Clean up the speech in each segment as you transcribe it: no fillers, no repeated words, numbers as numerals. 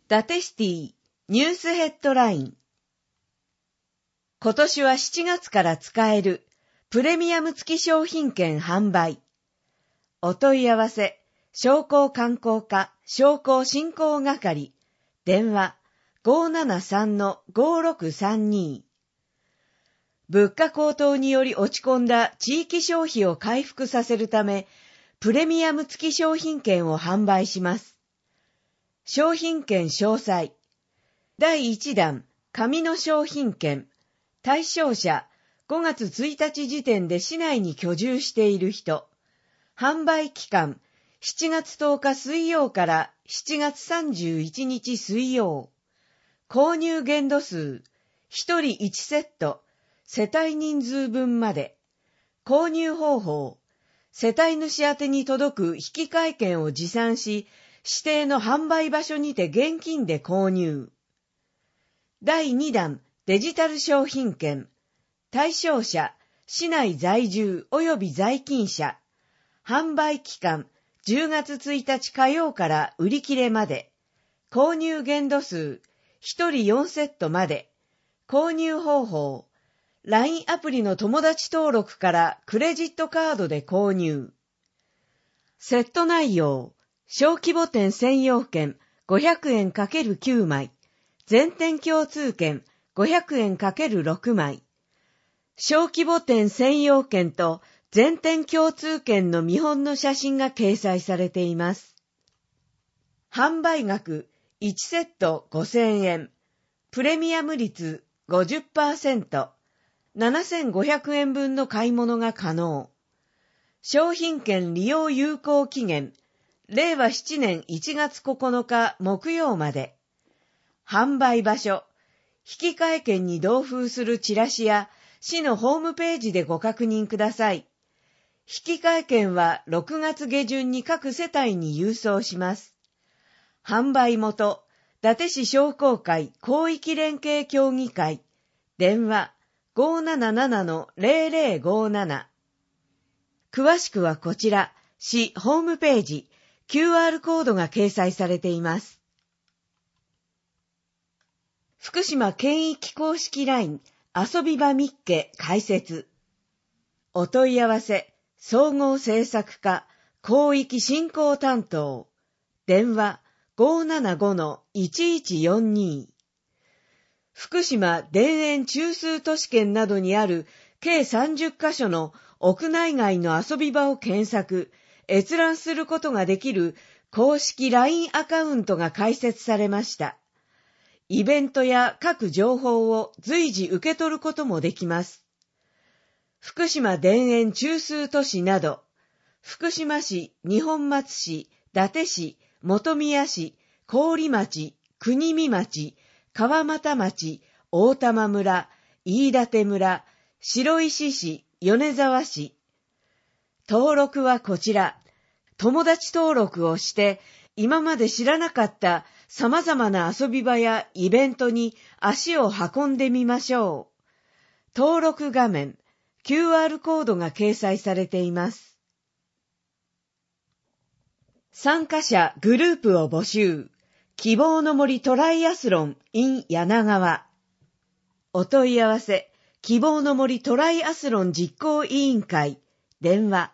ダテシティニュースヘッドライン。今年は7月から使えるプレミアム付き商品券販売。お問い合わせ、商工観光課商工振興係、電話 573-5632。物価高騰により落ち込んだ地域消費を回復させるため、プレミアム付き商品券を販売します。商品券詳細。第1弾、紙の商品券。対象者、5月1日時点で市内に居住している人。販売期間、7月10日水曜から7月31日水曜。購入限度数、1人1セット、世帯人数分まで。購入方法、世帯主宛てに届く引換券を持参し、指定の販売場所にて現金で購入。第2弾、デジタル商品券。対象者、市内在住及び在勤者。販売期間、10月1日火曜から売り切れまで。購入限度数、1人4セットまで。購入方法、LINE アプリの友達登録からクレジットカードで購入。セット内容、小規模店専用券500円 ×9 枚。全店共通券500円 ×6 枚。小規模店専用券と全店共通券の見本の写真が掲載されています。販売額1セット5000円。プレミアム率 50%。7500円分の買い物が可能。商品券利用有効期限、令和7年1月9日木曜まで。販売場所、引換券に同封するチラシや市のホームページでご確認ください。引換券は6月下旬に各世帯に郵送します。販売元、伊達市商工会広域連携協議会、電話 577-0057。詳しくはこちら、市ホームページ、QR コードが掲載されています。福島県域公式 LINE 遊び場みっけ開設。お問い合わせ、総合政策課広域振興担当。電話 575-1142。福島田園中枢都市圏などにある計30カ所の屋内外の遊び場を検索、閲覧することができる公式 LINE アカウントが開設されました。イベントや各情報を随時受け取ることもできます。福島田園中枢都市など、福島市、二本松市、伊達市、本宮市、郡町、国見町、川俣町、大玉村、飯舘村、白石市、米沢市。登録はこちら。友達登録をして、今まで知らなかった様々な遊び場やイベントに足を運んでみましょう。登録画面、QR コードが掲載されています。参加者グループを募集。希望の森トライアスロン in 柳川。お問い合わせ、希望の森トライアスロン実行委員会。電話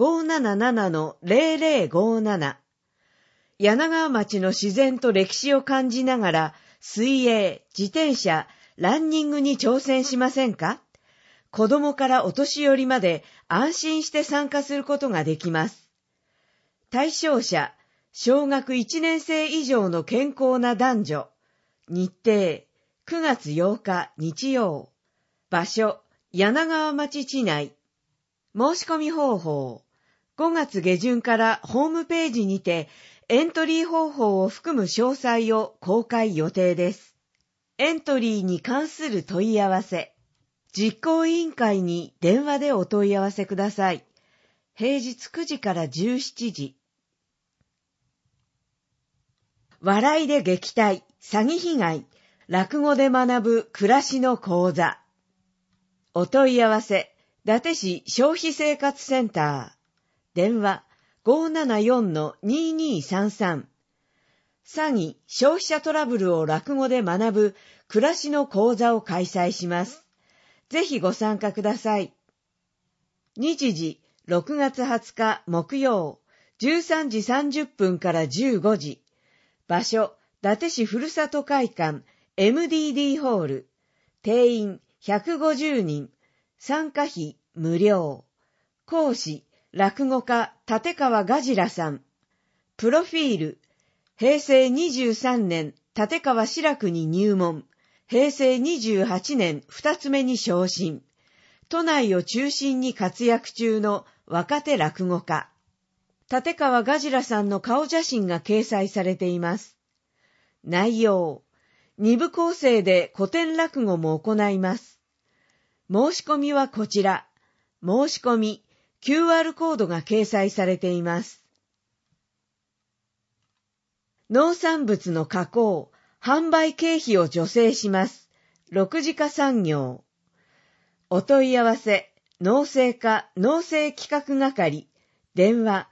577-0057。柳川町の自然と歴史を感じながら、水泳、自転車、ランニングに挑戦しませんか？子供からお年寄りまで安心して参加することができます。対象者、小学1年生以上の健康な男女。日程、9月8日日曜。場所、柳川町市内。申し込み方法、5月下旬からホームページにてエントリー方法を含む詳細を公開予定です。エントリーに関する問い合わせ、実行委員会に電話でお問い合わせください。平日9時から17時。笑いで撃退、詐欺被害、落語で学ぶ暮らしの講座。お問い合わせ、伊達市消費生活センター。電話 574-2233。 詐欺、消費者トラブルを落語で学ぶ暮らしの講座を開催します。ぜひご参加ください。日時、6月20日木曜、13時30分から15時。場所、伊達市ふるさと会館 MDD ホール。定員150人。参加費無料。講師、落語家立川ガジラさん。プロフィール、平成23年立川志らくに入門。平成28年2つ目に昇進。都内を中心に活躍中の若手落語家。立川ガジラさんの顔写真が掲載されています。内容、2部構成で古典落語も行います。申し込みはこちら。申し込み、QR コードが掲載されています。農産物の加工、販売経費を助成します。6次化産業。お問い合わせ、農政課農政企画係、電話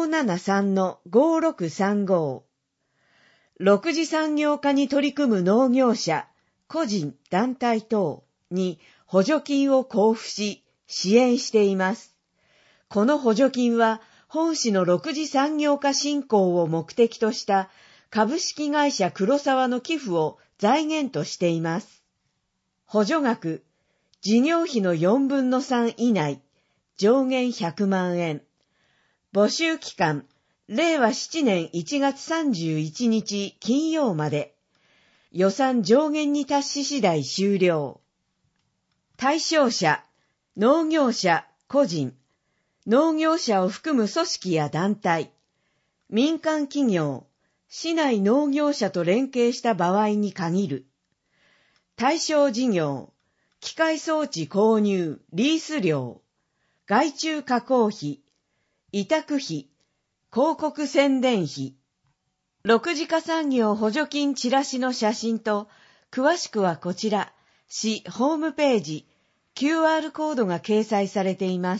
573-5635。6次産業化に取り組む農業者、個人、団体等に補助金を交付し、支援しています。この補助金は、本市の6次産業化振興を目的とした株式会社黒沢の寄付を財源としています。補助額、事業費の4分の3以内、上限100万円。募集期間、令和7年1月31日金曜まで。予算上限に達し次第終了。対象者、農業者、個人、農業者を含む組織や団体、民間企業、市内農業者と連携した場合に限る。対象事業、機械装置購入、リース料、外注加工費、委託費、広告宣伝費。6次化産業補助金チラシの写真と、詳しくはこちら、市ホームページ、QR コードが掲載されています。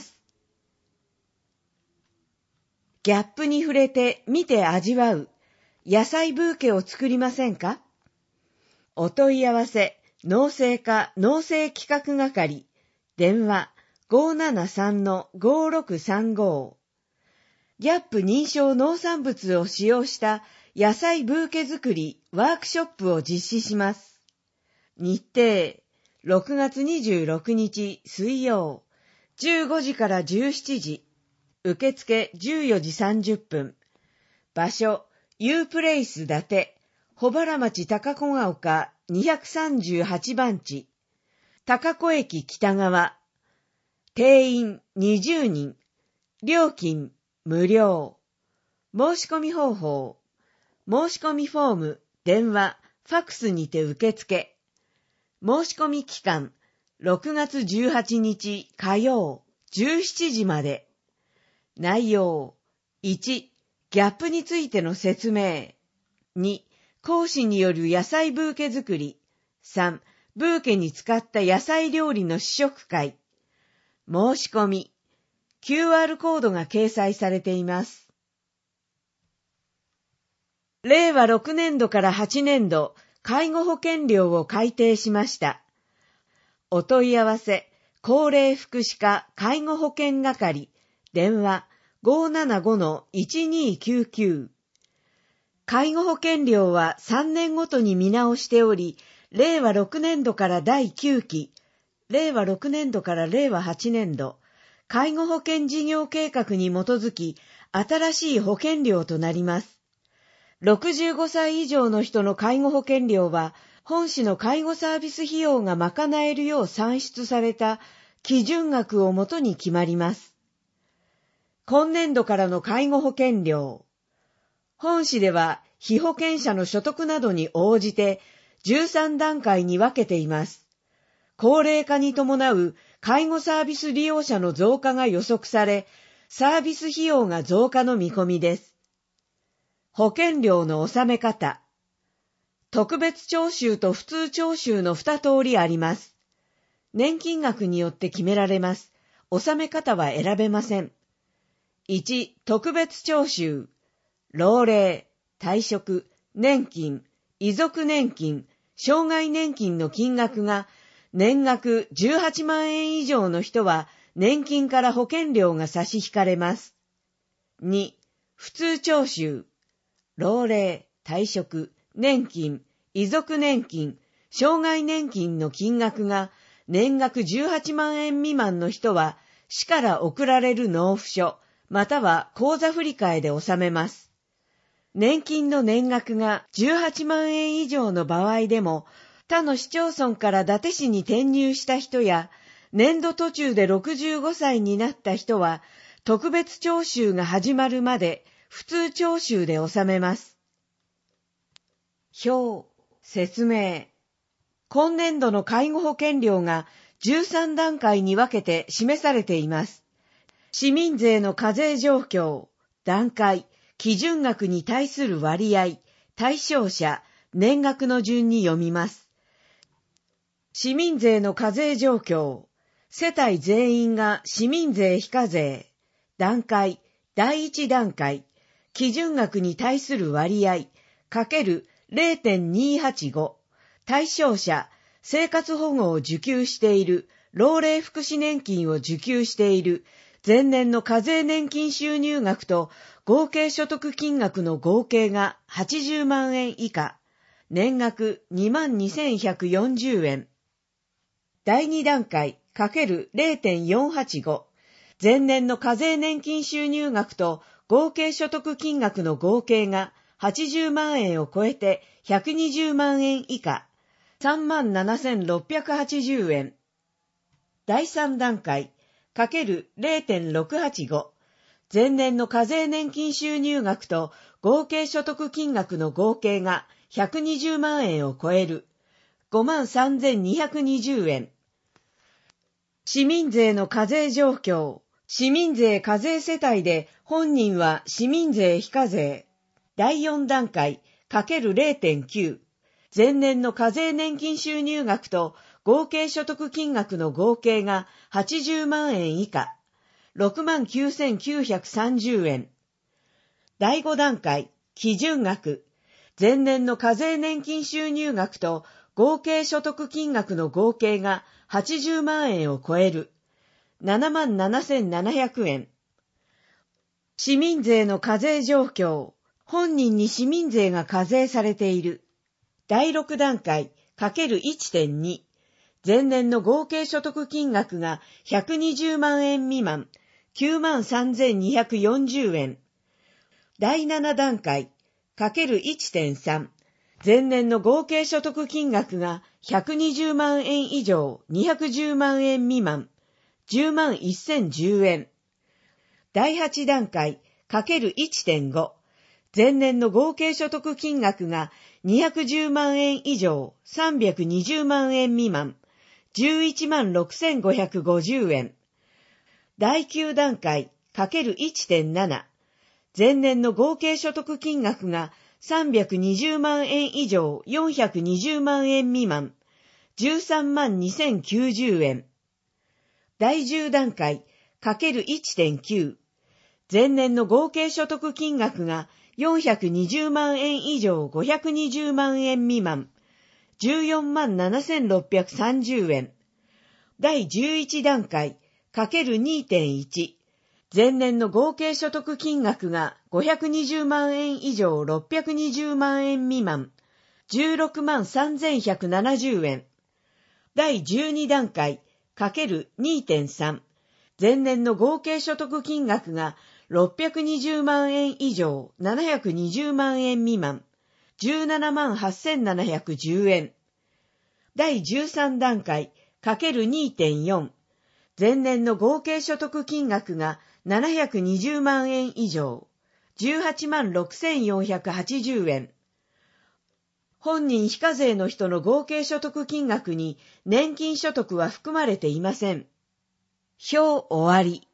ギャップに触れて見て味わう、野菜ブーケを作りませんか？お問い合わせ、農政課農政企画係、電話 573-5635。ギャップ認証農産物を使用した野菜ブーケ作りワークショップを実施します。日程、6月26日水曜、15時から17時。受付14時30分。場所、U プレイス伊達、保原町高子ヶ丘238番地。高子駅北側。定員20人。料金無料。申し込み方法。申し込みフォーム、電話、ファクスにて受付。申し込み期間、6月18日火曜、17時まで。内容、1、ギャップについての説明。2、講師による野菜ブーケ作り。3、ブーケに使った野菜料理の試食会。申し込み。QR コードが掲載されています。令和6年度から8年度、介護保険料を改定しました。お問い合わせ、高齢福祉課介護保険係、電話 575-1299。介護保険料は3年ごとに見直しており、令和6年度から第9期、令和6年度から令和8年度、介護保険事業計画に基づき、新しい保険料となります。65歳以上の人の介護保険料は、本市の介護サービス費用が賄えるよう算出された基準額をもとに決まります。今年度からの介護保険料。本市では、被保険者の所得などに応じて13段階に分けています。高齢化に伴う介護サービス利用者の増加が予測され、サービス費用が増加の見込みです。保険料の納め方。特別徴収と普通徴収の2通りあります。年金額によって決められます。納め方は選べません。1、特別徴収。老齢、退職、 年金、遺族年金、障害年金の金額が年額18万円以上の人は年金から保険料が差し引かれます。2、普通徴収、老齢、退職、年金、遺族年金、障害年金の金額が年額18万円未満の人は市から送られる納付書、または口座振替で納めます。年金の年額が18万円以上の場合でも、他の市町村から伊達市に転入した人や、年度途中で65歳になった人は、特別徴収が始まるまで普通徴収で納めます。表、説明。今年度の介護保険料が13段階に分けて示されています。市民税の課税状況、段階、基準額に対する割合、対象者、年額の順に読みます。市民税の課税状況、世帯全員が市民税非課税、段階、第1段階、基準額に対する割合、かける 0.285、対象者、生活保護を受給している、老齢福祉年金を受給している、前年の課税年金収入額と合計所得金額の合計が80万円以下、年額22,140円。第2段階かける 0.485、前年の課税年金収入額と合計所得金額の合計が80万円を超えて120万円以下、37,680円。第3段階かける 0.685、前年の課税年金収入額と合計所得金額の合計が120万円を超える 53,220円。市民税の課税状況、市民税課税世帯で本人は市民税非課税。第4段階かける 0.9、前年の課税年金収入額と合計所得金額の合計が80万円以下、69,930円。第5段階、基準額、前年の課税年金収入額と合計所得金額の合計が80万円を超える、77,700円。市民税の課税状況、本人に市民税が課税されている。第6段階かける 1.2、前年の合計所得金額が120万円未満、93,240円。第7段階かける 1.3、前年の合計所得金額が120万円以上、210万円未満、10万1010円。第8段階かける 1.5、前年の合計所得金額が210万円以上、320万円未満、11万6550円。第9段階かける 1.7、前年の合計所得金額が320万円以上、420万円未満、13万2090円。第10段階かける 1.9、前年の合計所得金額が420万円以上520万円未満、14万7630円。第11段階かける 2.1、前年の合計所得金額が520万円以上620万円未満、16万3170円。第12段階かける 2.3、前年の合計所得金額が620万円以上720万円未満、17万8710円。第13段階かける 2.4、前年の合計所得金額が720万円以上、18万6480円。本人非課税の人の合計所得金額に年金所得は含まれていません。表終わり。